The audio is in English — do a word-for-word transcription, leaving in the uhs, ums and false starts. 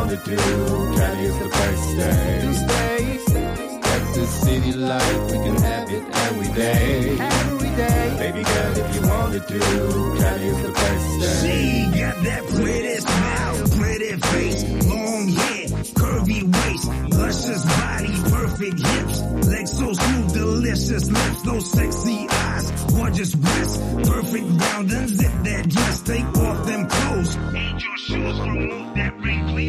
wanna do. Cali is the place to stay. Texas city life, we can have it every day. Every day. Baby girl, if you wanna do, Cali is the place to stay. She got that pretty smile, pretty face, long hair, curvy waist, luscious body, perfect hips, legs so smooth, delicious lips, those sexy eyes, gorgeous breasts, perfect round, unzip that dress, take off them clothes. Ain't your shoes, remove that ring, please.